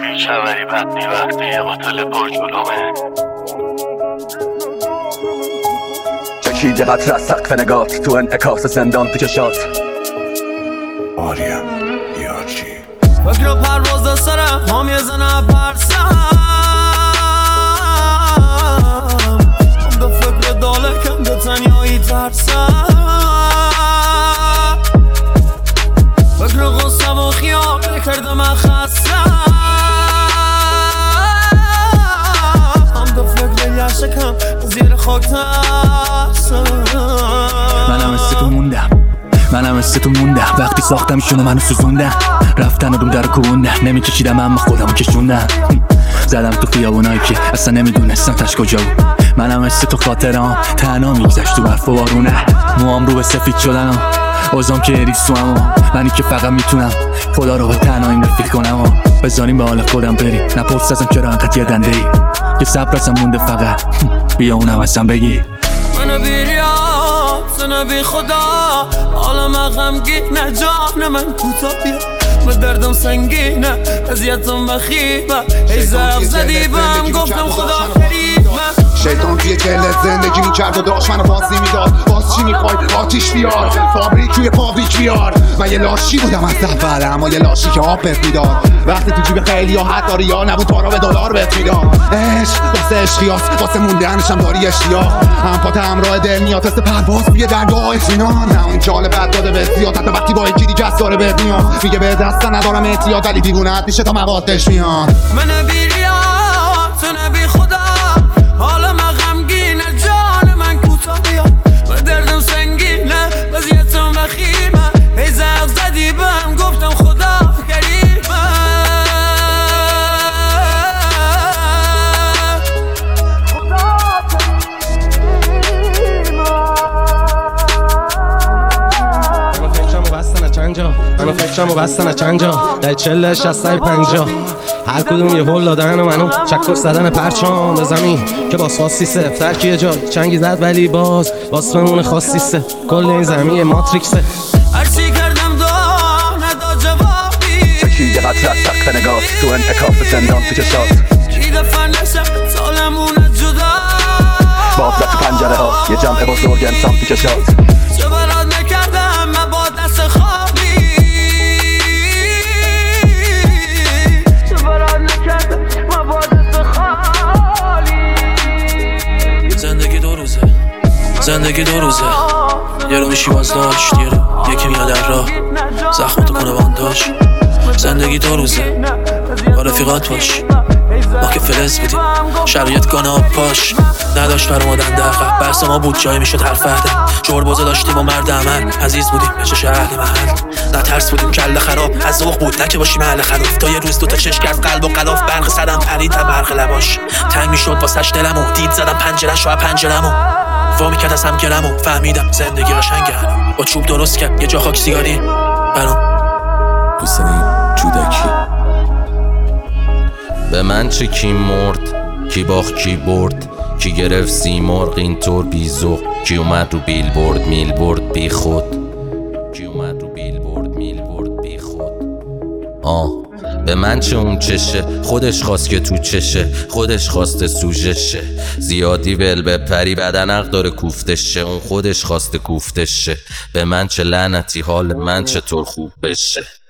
بی‌خبری وقتی یه قاتل پرجلومه چکیده قطر از سقف نگات تو انعکاس زندان تو چشات. آریم یارچی فکر پرواز سرم هم یه زنه پرسم به فکر دالکم به تنیایی ترسم فکر غصم و خیال کرده من خستم هم به فکر یشکم زیر خاک ترسم منم مثل تو موندم وقتی ساختمشونو منو سوزوندم رفتن و دوم در کوندم نمیکشیدم اما خودمو کشوندم زدم تو خیابونایی که اصلا نمیدونستم تش کجا بود. منم مثل تو خاطرام تنها میگذشت تو برف و بارونه موام رو به سفید شدن و اوزام که اریسوام و منی که فقط میتونم خدا رو به تنهاییم رفیق کنم و بذاریم به حال خودم بریم نپرس ازم چرا انقدر یادنده ای که صبر ازم مونده فقط بیا اونم ازم بگی منو بیریاد سنه بی خدا حالا من غمگینه جان من کوتاهیه به دردم سنگینه اذیتم بخیبه ای زرق زدی بهم گفتم خدا قریبه شیطان توی دلت زندگی میکرد و داشت منو باز نمیداد باز چی میخوای آتیش بیار فابریک توی فابریک بیار من یه لاشی بودم از اول اما یه لاشی که آب بهت میداد وقتی تو جیب خیلی ها حتی ریا نبود پارا به دلار بهت میداد عشق واسه عشقیاست واسه موندنشم داری اشتیاق هم پات همراه دل میاد تست پرواز توی درگاه اطمینان نه اون جال بد داده به زیاد حتی وقتی با یکی دیگه داره بهت میاد میگه به دست ندارم احتیاط ولی دیوونه‌ات میشه تا مقادش میاد من بیریاد سنه بی خدا حالا من غمگینه جان من کوتاهیه به دردم سنگینه وضعیتم وخیمه ای زرق زدی بهم گفتم خدا قریبه منو فکرمو بستن چند جا در 40 60 50 هر کدوم یه هول دادن و منو چکر زدن پرچام به زمین که باز خاصی سفتر که یه جا چنگی زد ولی باز بمونه خاصی سه کل این زمین ماتریکسه هرچی کردم نداد جوابی چکیده قطر از سقف نگات تو انعکاس زندان تو چشات. کی دفعه نشم سالمونه جدا باز تو پنجره ها یه جمع بزرگ انسان تو چشات. چه برات نکردم من با دست خوابی زندگی دو روزه یه رو میشی باز داشت یه رو یکی میاد در راه زخمتو کنه بانداش زندگی دو روزه با رفیقات باش ما که فلز بودیم شرایط گانه پاش نداشت فرمودن دقیق بحث ما بود جایی میشد حرف فردم جربوزه داشتیم و مرد عمل عزیز بودیم بچه شهر محل نه ترس بودیم کله خراب از ذوق بود نه که باشیم اهل خلاف تا یه روز دوتا چشک از قلب و قلاف برق زدم پرید تا برق لباش تنگ میشد واسش دلمو دید زدم پنجره‌شو از پنجره‌مو وامی کرد از هم گرمو فهمیدم زندگی قشنگه با چوب درست کرد یه جا خاک سیگاری برام حسین جودکی. به من چه کی مرد کی باخت کی برد کی گرفت سیمرغ اینطور بیزوق کی اومد رو بیلبورد میلبورد بی خود کی اومد رو بیلبورد میلبورد بی خود به من چه اون چشه خودش خواست که تو چشه خودش خواسته سوژشه زیادی ول بپری بدن حق داره کوفتشه اون خودش خواسته کوفتشه به من چه لعنتی حال من چطور خوب بشه